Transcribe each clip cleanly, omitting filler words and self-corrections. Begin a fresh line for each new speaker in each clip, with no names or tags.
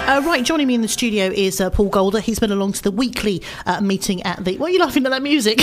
Right, joining me in the studio is Paul Golder. He's been along to the weekly meeting at the... Why are you laughing at that music?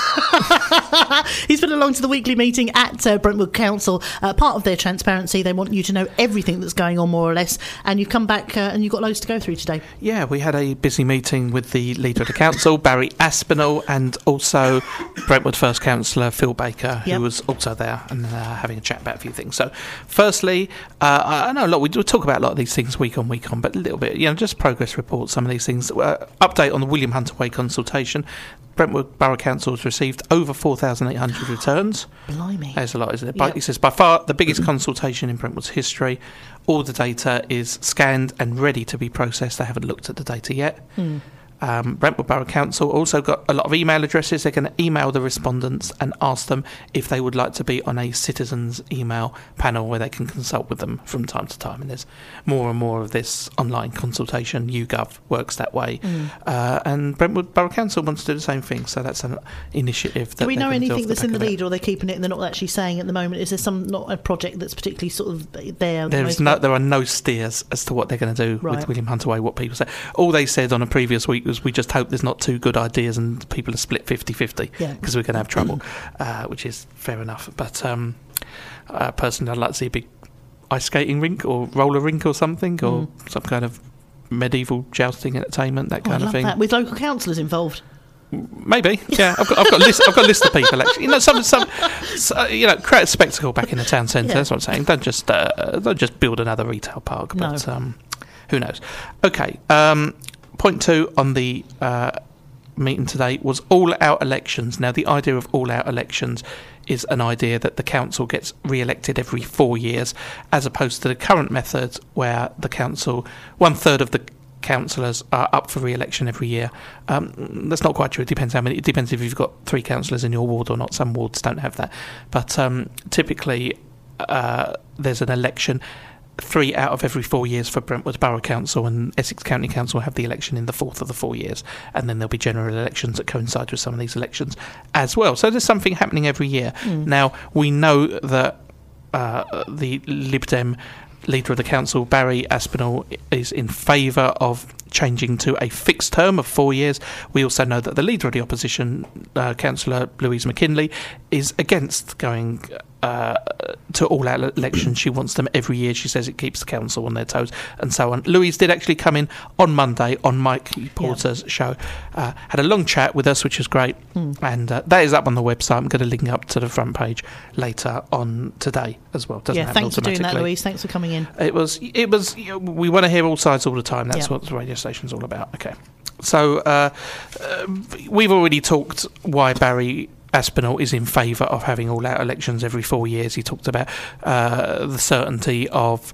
He's been along to the weekly meeting at Brentwood Council. Part of their transparency, they want you to know everything that's going on, more or less. And you've come back and you've got loads to go through today.
Yeah, we had a busy meeting with the leader of the council, Barry Aspinall, and also Brentwood First Councillor Phil Baker, who was also there and having a chat about a few things. So, firstly, I know a lot. We do talk about a lot of these things week on, but a little bit, just progress reports, some of these things. Update on the William Hunter Way consultation. Brentwood Borough Council has received over 4,800 returns.
Blimey.
There's a lot, isn't it?
Yep.
He says, by far the biggest consultation in Brentwood's history. All the data is scanned and ready to be processed. They haven't looked at the data yet. Brentwood Borough Council also got a lot of email addresses. They're going to email the respondents and ask them if they would like to be on a citizens email panel where they can consult with them from time to time. And there's more and more of this online consultation. YouGov works that way. And Brentwood Borough Council wants to do the same thing. So that's an initiative.
Do we know anything that's in the lead, or are they keeping it and they're not actually saying at the moment? Is there not a project that's particularly sort of there?
There are no steers as to what they're going to do with William Hunter Way, what people say. All they said on a previous week was, we just hope there's not two good ideas and people are split 50-50 because we're going to have trouble, which is fair enough. But personally, I'd like to see a big ice skating rink or roller rink or something, or some kind of medieval jousting entertainment, that kind of thing.
That. With local councillors involved.
Maybe, yeah. I've got a list. I've got a list of people actually. Create a spectacle back in the town centre. That's what I'm saying. Don't just build another retail park. But who knows? Okay. Point 2 on the meeting today was all-out elections. Now, the idea of all-out elections is an idea that the council gets re-elected every 4 years, as opposed to the current method where the council, 1/3 of the councillors are up for re-election every year. That's not quite true. It depends how many. It depends if you've got 3 councillors in your ward or not. Some wards don't have that, but typically there's an election 3 out of every 4 years for Brentwood Borough Council, and Essex County Council have the election in the 4th of the 4 years, and then there'll be general elections that coincide with some of these elections as well. So there's something happening every year. Now, we know that the Lib Dem leader of the council, Barry Aspinall, is in favour of changing to a fixed term of 4 years. We also know that the leader of the opposition, Councillor Louise McKinley, is against going to all-out elections. She wants them every year. She says it keeps the council on their toes and so on. Louise did actually come in on Monday on Mike Porter's show, had a long chat with us, which was great, and that is up on the website. I'm going to link up to the front page later on today as well.
Thanks for doing that, Louise. Thanks for coming in.
It was we want to hear all sides all the time. That's what the radio station's all about. Okay, so we've already talked why Barry Aspinall is in favour of having all-out elections every 4 years. He talked about the certainty of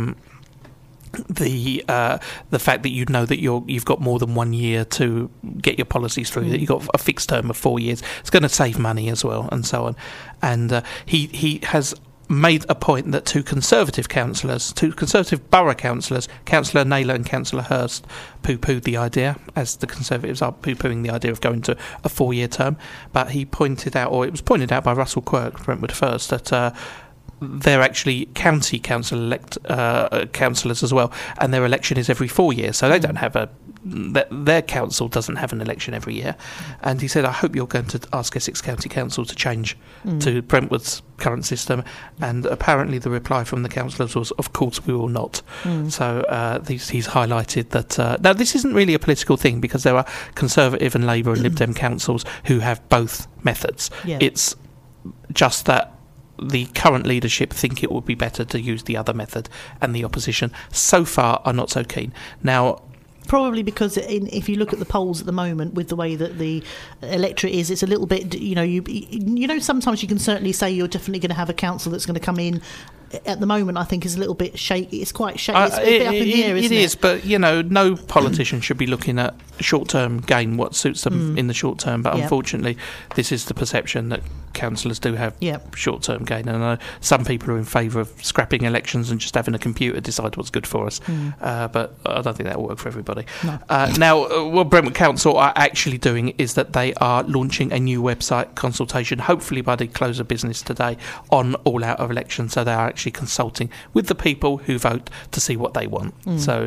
the fact that you know that you've got more than 1 year to get your policies through, that you've got a fixed term of 4 years. It's going to save money as well, and so on. And he has made a point that two Conservative borough councillors, Councillor Naylor and Councillor Hurst, poo-pooed the idea, as the Conservatives are poo-pooing the idea of going to a 4-year term. But he pointed out, or it was pointed out by Russell Quirk, Brentwood First, that they're actually county council-elect councillors as well, and their election is every 4 years, so they don't have their council doesn't have an election every year. And he said, I hope you're going to ask Essex County Council to change to Brentwood's current system. And apparently the reply from the councillors was, of course we will not. So he's highlighted that now this isn't really a political thing, because there are Conservative and Labour and Lib Dem councils who have both methods. It's just that the current leadership think it would be better to use the other method, and the opposition so far are not so keen. Now,
probably because if you look at the polls at the moment, with the way that the electorate is, it's a little bit, sometimes you can certainly say you're definitely going to have a council that's going to come in. At the moment, I think is a little bit shaky. It's quite shaky. It's a bit up in the air, isn't it? It is,
but no politician should be looking at short-term gain, what suits them in the short term. But unfortunately, this is the perception that councillors do have short-term gain. And I know some people are in favour of scrapping elections and just having a computer decide what's good for us. But I don't think that will work for everybody.
No.
Now, what Brentwood Council are actually doing is that they are launching a new website consultation, hopefully by the close of business today, on all-out of elections. So they are actually consulting with the people who vote to see what they want. So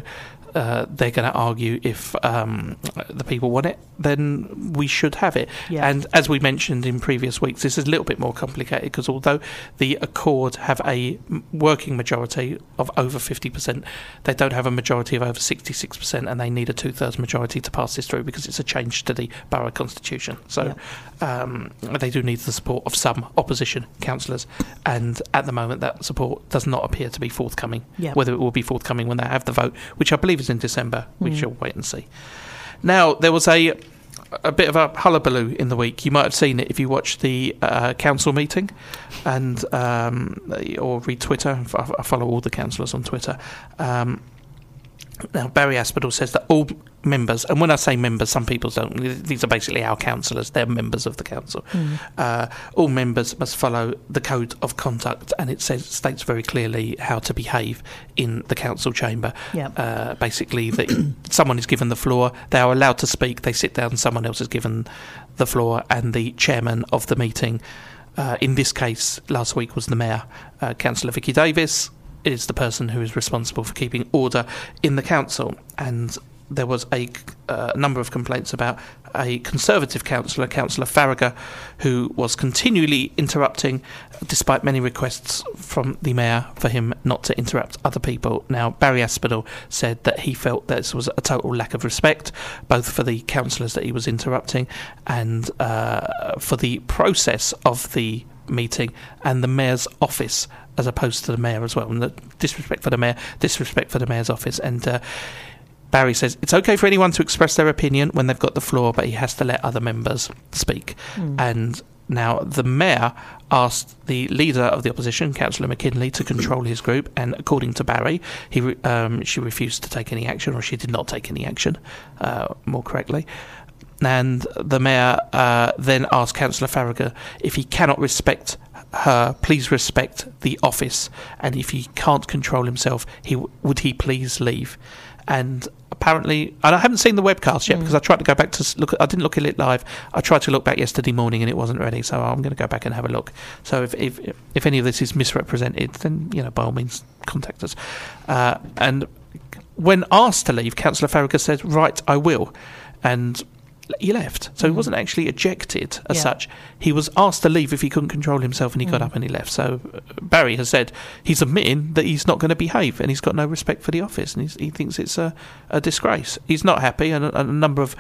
they're going to argue if the people want it, then we should have it.
Yeah.
And as we mentioned in previous weeks, this is a little bit more complicated because although the Accord have a working majority of over 50%, they don't have a majority of over 66%, and they need a 2/3 majority to pass this through because it's a change to the borough constitution. So they do need the support of some opposition councillors, and at the moment that support does not appear to be forthcoming.
Yeah.
Whether it will be forthcoming when they have the vote, which I believe is in December, we shall wait and see. Now, there was a bit of a hullabaloo in the week. You might have seen it if you watched the council meeting and or read Twitter. I follow all the councillors on Twitter. Now, Barry Aspinall says that all members, and when I say members, some people don't, these are basically our councillors, they're members of the council. All members must follow the code of conduct, and it states very clearly how to behave in the council chamber. Basically, that someone is given the floor, they are allowed to speak, they sit down, someone else is given the floor, and the chairman of the meeting, in this case, last week was the Mayor, Councillor Vicky Davis, is the person who is responsible for keeping order in the council. And there was a number of complaints about a Conservative councillor, Councillor Farragher, who was continually interrupting despite many requests from the Mayor for him not to interrupt other people. Now, Barry Aspinall said that he felt that this was a total lack of respect, both for the councillors that he was interrupting and for the process of the meeting and the Mayor's office, as opposed to the Mayor as well. And the disrespect for the Mayor, disrespect for the Mayor's office. And Barry says it's okay for anyone to express their opinion when they've got the floor, but he has to let other members speak. And now the Mayor asked the leader of the opposition, Councillor McKinley, to control his group, and according to Barry, she refused to take any action, or she did not take any action, more correctly. And the Mayor then asked Councillor Farragher if he cannot respect her, please respect the office, and if he can't control himself, would he please leave? And apparently, and I haven't seen the webcast yet because I tried to go back to look. I didn't look at it live. I tried to look back yesterday morning and it wasn't ready, so I'm going to go back and have a look. So if any of this is misrepresented, then by all means contact us. And when asked to leave, Councillor Farragher said, "Right, I will," and he left. So he wasn't actually ejected as such. He was asked to leave if he couldn't control himself, and he got up and he left. So Barry has said he's admitting that he's not going to behave, and he's got no respect for the office, and he thinks it's a disgrace. He's not happy, and a number of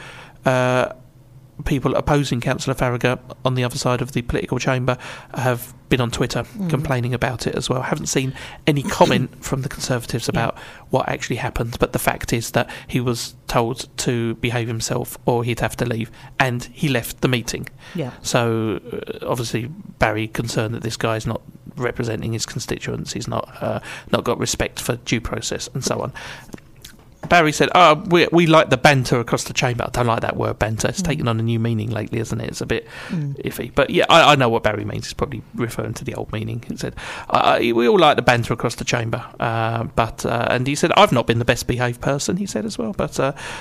people opposing Councillor Farragher on the other side of the political chamber have been on Twitter complaining about it as well. I haven't seen any comment from the Conservatives about what actually happened, but the fact is that he was told to behave himself or he'd have to leave, and he left the meeting. So obviously Barry concerned that this guy's not representing his constituents, he's not got respect for due process and so on. Barry said, we like the banter across the chamber. I don't like that word, banter. It's taken on a new meaning lately, isn't it? It's a bit iffy. But yeah, I know what Barry means. He's probably referring to the old meaning. He said, we all like the banter across the chamber. And he said, I've not been the best behaved person, he said as well. But,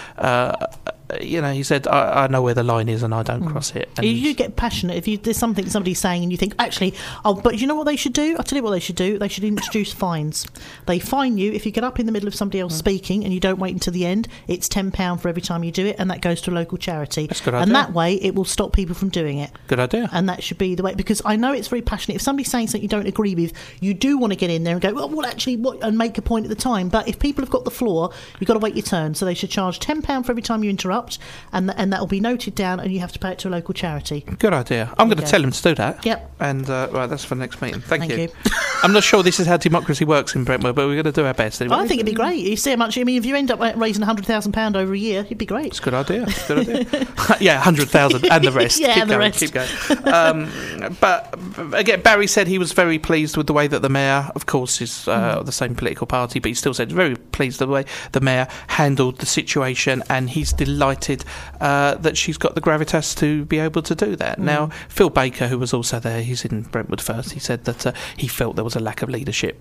he said, I know where the line is and I don't cross it. And
you get passionate if there's something somebody's saying and you think, actually, but you know what they should do? I'll tell you what they should do. They should introduce fines. They fine you if you get up in the middle of somebody else speaking and you don't wait until the end. It's £10 for every time you do it, and that goes to a local charity.
That's a good idea.
And that way it will stop people from doing it.
Good idea.
And that should be the way, because I know it's very passionate. If somebody's saying something you don't agree with, you do want to get in there and go, well actually, what, and make a point at the time. But if people have got the floor, you've got to wait your turn. So they should charge £10 for every time you interrupt, and that will be noted down, and you have to pay it to a local charity.
Good idea. I'm going to tell him to do that.
Yep.
And right, that's for the next meeting. Thank you. I'm not sure this is how democracy works in Brentwood, but we're going to do our best. Anyway.
I think it'd be great. You see how much. I mean, if you end up raising £100,000 over a year, it'd be great.
It's a good idea. Yeah, 100,000 and the rest. Keep going. But again, Barry said he was very pleased with the way that the Mayor, of course, is the same political party, but he still said very pleased with the way the Mayor handled the situation, and he's delighted that she's got the gravitas to be able to do that. Now, Phil Baker, who was also there, he's in Brentwood First, he said that he felt there was a lack of leadership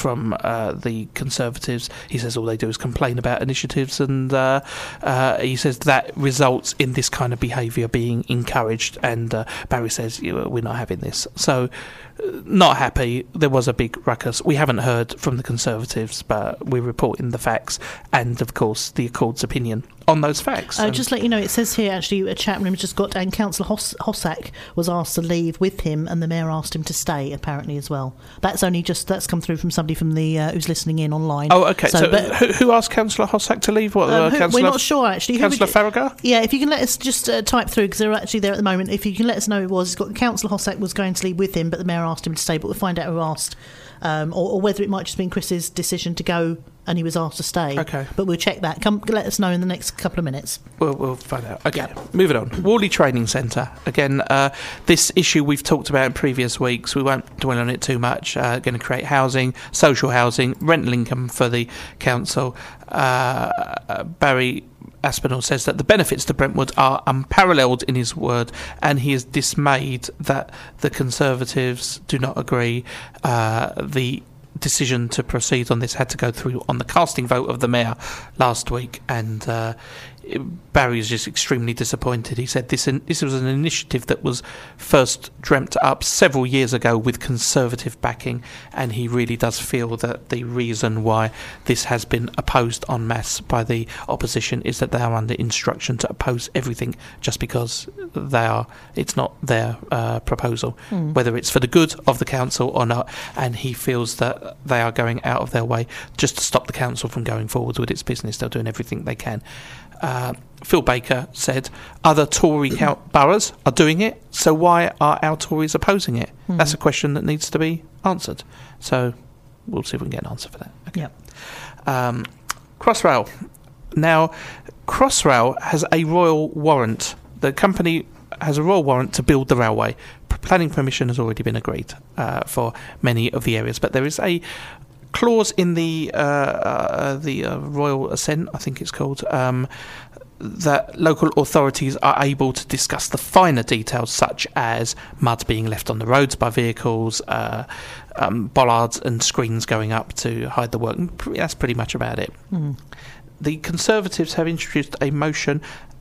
from the Conservatives. He says all they do is complain about initiatives, and he says that results in this kind of behaviour being encouraged, and Barry says we're not having this. So not happy. There was a big ruckus. We haven't heard from the Conservatives, but we're reporting the facts and, of course, the Accord's opinion on those facts.
Just let you know, it says here actually a chat room just got, and Councillor Hossack was asked to leave with him, and the Mayor asked him to stay apparently as well. That's come through from somebody from the who's listening in online.
Oh, okay. So who asked Councillor Hossack to leave?
We're not sure actually.
Councillor Farragut?
Yeah, if you can let us just type through, because they're actually there at the moment. If you can let us know who it was. It's got Councillor Hossack was going to leave with him, but the Mayor asked him to stay. But we'll find out who asked, or whether it might just been Chris's decision to go and he was asked to stay. Okay. But we'll check that. Come let us know in the next couple of minutes.
We'll find out. Okay, moving on. Worley Training Centre. Again, this issue we've talked about in previous weeks. We won't dwell on it too much. Going to create housing, social housing, rental income for the council. Barry Aspinall says that the benefits to Brentwood are unparalleled in his word, and he is dismayed that the Conservatives do not agree. The decision to proceed on this had to go through on the casting vote of the Mayor last week, and Barry is just extremely disappointed. He said this was an initiative that was first dreamt up several years ago with Conservative backing, and he really does feel that the reason why this has been opposed en masse by the opposition is that they are under instruction to oppose everything just because it's not their proposal, whether it's for the good of the council or not, and he feels that they are going out of their way just to stop the council from going forward with its business. They're doing everything they can. Phil Baker said other Tory boroughs are doing it, so why are our Tories opposing it? That's a question that needs to be answered. So we'll see if we can get an answer for that. Okay.
Yep.
Crossrail. Now, Crossrail has a royal warrant. The company has a royal warrant to build the railway. Planning permission has already been agreed for many of the areas, but there is a clause in the Royal Assent, I think it's called, that local authorities are able to discuss the finer details, such as mud being left on the roads by vehicles, bollards and screens going up to hide the work. That's pretty much about it. The Conservatives have introduced a motion.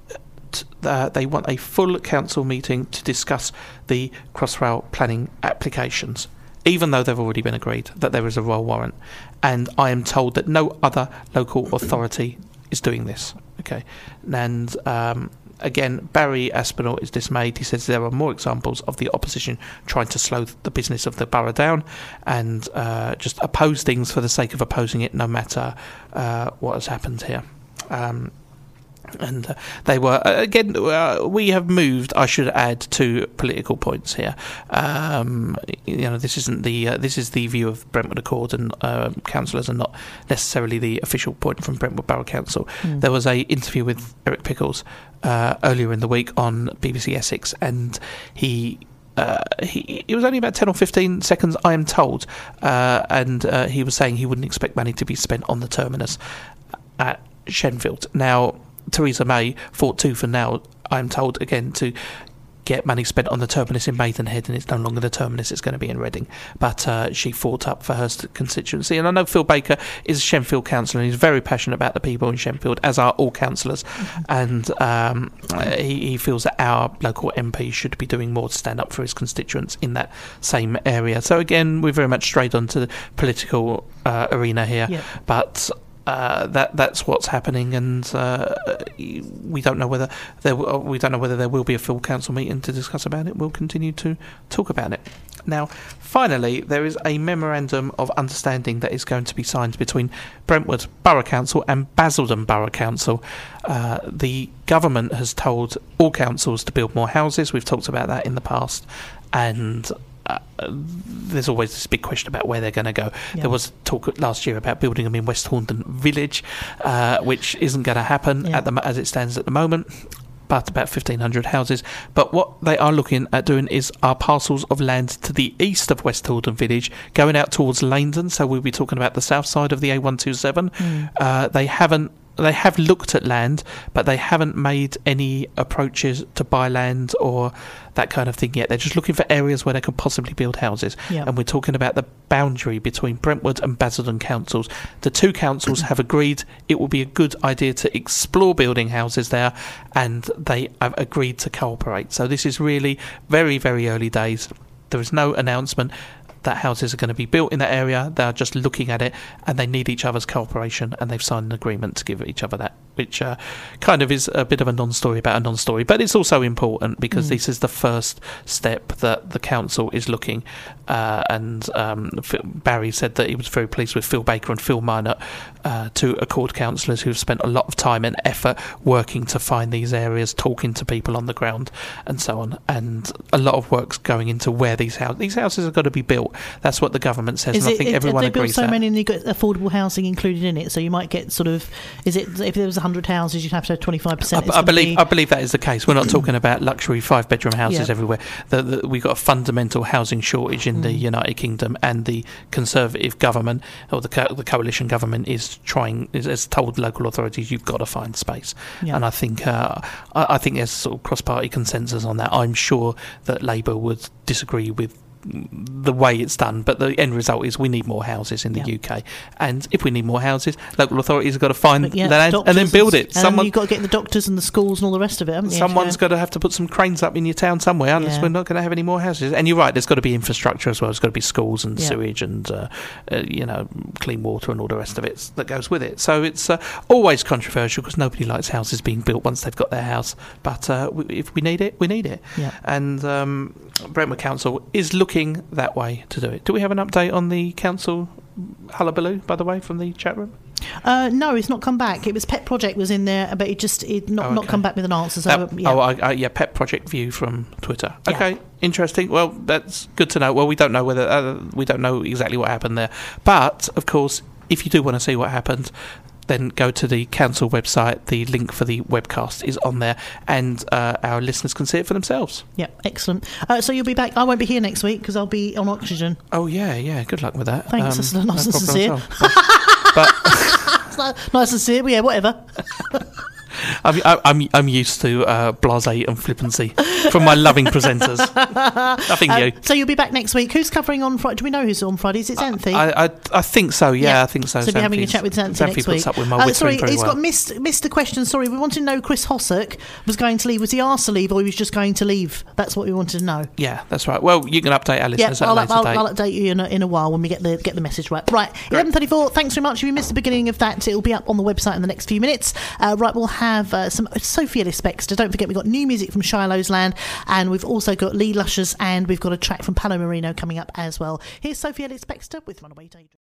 They want a full council meeting to discuss the Crossrail planning applications, even though they've already been agreed that there is a royal warrant. And I am told that no other local authority is doing this. Okay. And again, Barry Aspinall is dismayed. He says there are more examples of the opposition trying to slow the business of the borough down and just oppose things for the sake of opposing it, no matter what has happened here. And they were again. We have moved. I should add 2 political points here. This isn't the. This is the view of Brentwood Accord and councillors, and not necessarily the official point from Brentwood Borough Council. There was a interview with Eric Pickles earlier in the week on BBC Essex, and he was only about 10 or 15 seconds, I am told, and he was saying he wouldn't expect money to be spent on the terminus at Shenfield. Now, Theresa May fought tooth and nail, I'm told, again, to get money spent on the terminus in Maidenhead, and it's no longer the terminus, it's going to be in Reading. But she fought up for her constituency. And I know Phil Baker is a Shenfield councillor, and he's very passionate about the people in Shenfield, as are all councillors. And he feels that our local MP should be doing more to stand up for his constituents in that same area. So again, we're very much straight onto the political arena here. Yeah. But that's what's happening, and we don't know whether there will be a full council meeting to discuss about it. We'll continue to talk about it. Now, finally, there is a memorandum of understanding that is going to be signed between Brentwood Borough Council and Basildon Borough Council. The government has told all councils to build more houses. We've talked about that in the past, and there's always this big question about where they're going to go. Yeah. There was talk last year about building them in West Horndon Village, which isn't going to happen as it stands at the moment, but about 1,500 houses. But what they are looking at doing are parcels of land to the east of West Horndon Village, going out towards Laindon, so we'll be talking about the south side of the A127. They haven't looked at land, but they haven't made any approaches to buy land or that kind of thing yet. They're just looking for areas where they could possibly build houses.
Yep.
And we're talking about the boundary between Brentwood and Basildon councils. The two councils have agreed it will be a good idea to explore building houses there, and they have agreed to cooperate. So this is really very, very early days. There is no announcement that houses are going to be built in that area. They are just looking at it, and they need each other's cooperation, and they've signed an agreement to give each other that, which kind of is a bit of a non-story about a non-story, but it's also important because this is the first step that the council is looking, and Barry said that he was very pleased with Phil Baker and Phil Minot, two Accord councillors who've spent a lot of time and effort working to find these areas, talking to people on the ground and so on, and a lot of work's going into where these houses are going to be built. That's what the government says, and I think everyone agrees
with that. They built so many and you got affordable housing included in it, so you might get sort of, is it, if there was 100 houses, you'd have to have 25%?
I believe that is the case. We're not talking about luxury 5-bedroom houses everywhere. We've got a fundamental housing shortage in the United Kingdom, and the Conservative government, or the coalition government, has told local authorities, you've got to find space. And I think there's sort of cross-party consensus on that. I'm sure that Labour would disagree with the way it's done, but the end result is we need more houses in the UK, and if we need more houses, local authorities have got to find the land and then build it.
And you've got to get the doctors and the schools and all the rest of it, haven't you?
Someone's got to have to put some cranes up in your town somewhere, unless we're not going to have any more houses. And you're right, there's got to be infrastructure as well. There's got to be schools and sewage and clean water and all the rest of it that goes with it. So it's always controversial because nobody likes houses being built once they've got their house, but if we need it, we need it. And Brentwood Council is looking that way to do it. Do we have an update on the council hullabaloo, by the way, from the chat room?
No, it's not come back. It was Pet Project was in there, but it not come back with an answer. So
Pet Project View from Twitter. Okay, interesting. Well, that's good to know. Well, we don't know we don't know exactly what happened there, but of course, if you do want to see what happened, then go to the council website. The link for the webcast is on there, and our listeners can see it for themselves.
Yeah, excellent. So you'll be back. I won't be here next week because I'll be on oxygen.
Oh, yeah. Good luck with that.
Thanks. That's nice and sincere.
But
nice and sincere, yeah, whatever.
I'm used to blasé and flippancy from my loving presenters. Nothing new.
So you'll be back next week. Who's covering on Friday? Do we know who's on Fridays? It's Xanthi.
I think so. Yeah, I think so.
So we'll be having a chat with Xanthi next week.
Puts up with my
sorry,
very
he's
well.
got missed a question. Sorry, we wanted to know Chris Hossack was going to leave. Was he asked to leave, or he was just going to leave? That's what we wanted to know.
Yeah, that's right. Well, you can update our listeners at a later date.
I'll update you in a while when we get the message right. Right, 11:34. Thanks very much. If you missed the beginning of that, it'll be up on the website in the next few minutes. Right, we'll have some Sophie Ellis-Bextor. Don't forget, we've got new music from Shiloh's Land, and we've also got Lee Lushers, and we've got a track from Palo Marino coming up as well. Here's Sophie Ellis-Bextor with Runaway Daydream.